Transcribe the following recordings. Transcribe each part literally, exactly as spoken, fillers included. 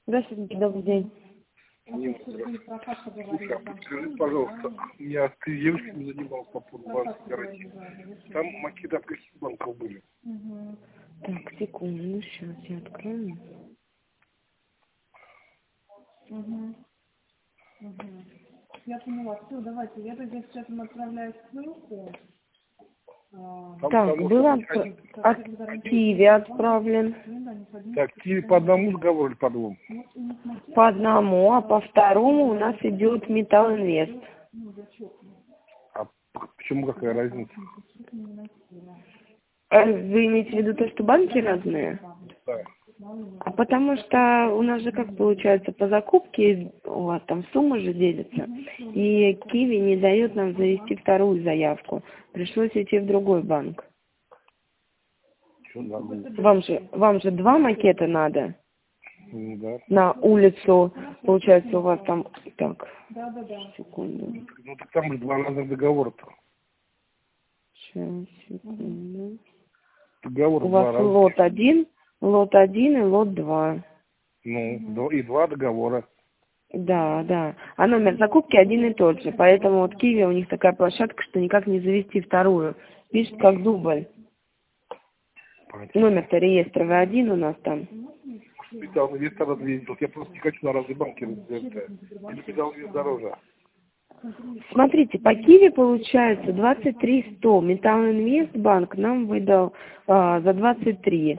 Здравствуйте, добрый день. Нина, слушай, а подскажи, пожалуйста, я с девушками занимался по поводу банковской гарантии. Там макеты от каких банков были? Так, секунду, сейчас я открою. Угу. Угу. Я поняла. Все, давайте. Я тогда сейчас им отправляю ссылку. Там, Так, был от, один... от Киви отправлен. Так, Киви по одному договору или по двум? По одному, а по второму у нас идет Металл Инвест. А почему какая разница? А вы имеете в виду то, что банки разные? Да. А потому что у нас же как получается по закупке, у вас там сумма же делится, и Киви не дает нам завести вторую заявку. Пришлось идти в другой банк. Что надо? Вам же, вам же два макета надо Ну, да. на улицу, получается у вас там, так, секунду. Ну так там же два разных договора-то. Сейчас, секунду. Договор У два вас разных. лот один, лот один и лот два. Ну, и два договора. Да, да. А номер закупки один и тот же. Поэтому вот Киви у них такая площадка, что никак не завести вторую. Пишет как дубль. Понятно. Номер-то реестровый один у нас там. Металл Инвест надо ездил. Я просто не хочу на разные банки разделять. Или Металл Инвест дороже. Смотрите, по Киви получается двадцать три сто. Металл Инвест банк нам выдал а, за двадцать три.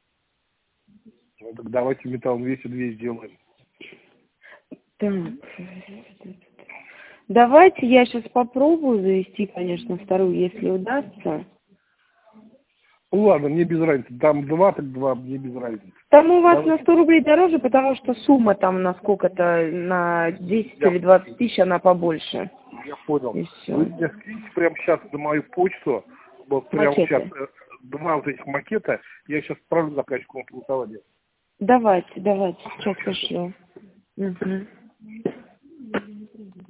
Ну так давайте Металл Инвест две сделаем. Так. Давайте я сейчас попробую завести, конечно, вторую, если удастся. Ну ладно, мне без разницы. Там два, так два, мне без разницы. Там у вас Там... на сто рублей дороже, потому что сумма там на сколько-то, на десять я... или двадцать тысяч, она побольше. Я понял. И все. Вы мне скиньте прямо сейчас на мою почту, вот прямо Макеты. сейчас, э, два вот этих макета, я сейчас отправлю заказчику на голосование. Давайте, давайте, сейчас пришлю. Угу.